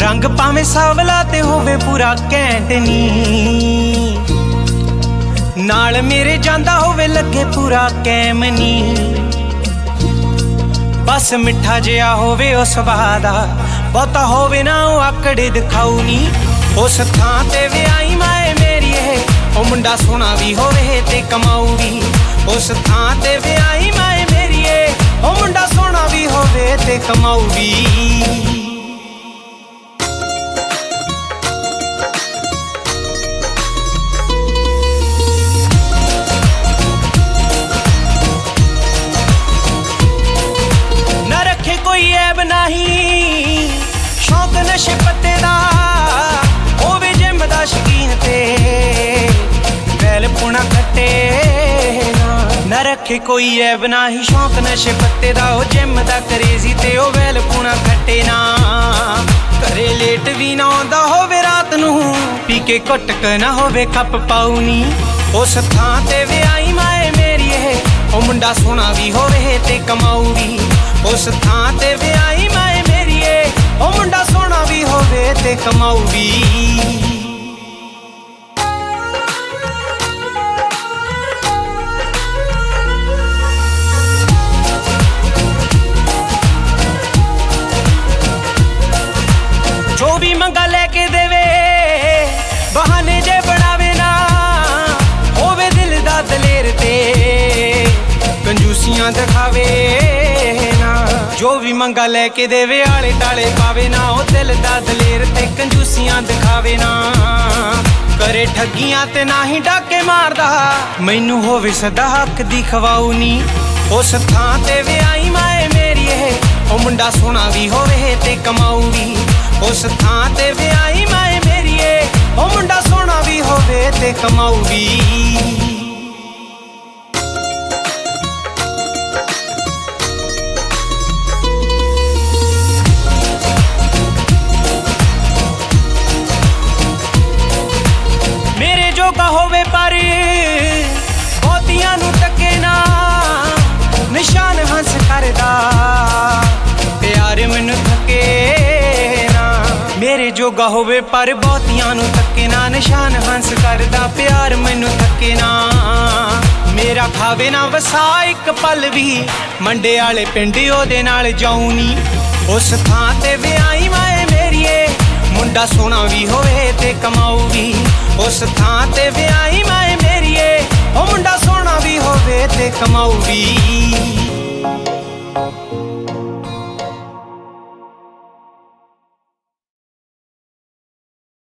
रंग भावें सावला ते होवे पूरा घैंट नी, नाल मेरे जांदा होवे लगे पूरा कैम नी। बस मिठा जिहा होवे ओ स्वाद आ, बहुता होवे ना ओ आकड़े दिखाऊ नी। उस थां ते विआई माए मेरीए ओ मुंडा सोहना भी होवे ते कमाऊ भी। उस थां ते विआई माए मेरीए ओ मुंडा सोहना भी होवे ते कमाऊ भी। कोई ऐब नहीं शौक नशे पत्ते दा, होवे जिम दा शकीन ते बैल पुणा खट्टे ना रखे। कोई ऐब नाही शौक नशे पत्ते दा, ओ जिम दा करेजी ते ओ बैल पुणा खट्टे ना। घरे लेट भी ना आंदा होवे रात नूं, पी के घुटक ना होवे खप पाऊ नी। उस थां ते विआई माए मेरीए ओ मुंडा सोहना भी होवे ते कमाऊ भी। उस थां ते विआई माए मेरीए ओ मुंडा सोहना भी होवे ते कमाऊ भी। जो भी मंगा लेके देवे बहाने जे बनावे ना, होवे दिल दा दलेर ते कंजूसियां दिखावे ना। जो भी मंगा लेके देवे आले टाले पावे ना, ओ दिल दा दलेर ते कंजूसियां दिखावे ना। करे ठगियां ते ना ही डाके मारदा, मैनू होवे सदा हक दी खवाऊ नी। उस थां ते विआई माए मेरीए ओ मुंडा सोहना भी होवे ते कमाऊ भी। उस थां ते विआई माए मेरीए ओ मुंडा सोहना भी होवे ते कमाऊ भी। मेरे जोगा होवे पर बहुतियां नू टके ना, निशान हंस करदा प्यार मैनू थके ना। मेरे जोगा होवे पर बहुतियां नू थके ना, निशान हंस करदा प्यार मैनू थके ना। मेरा खावे ना वसा एक पल भी, मंडे आले पिंड ओदे नाल जाऊं नी। उस थां ते विआई माए मेरीए मुंडा सोहना भी होवे ते कमाऊ भी। उस थां ते विआई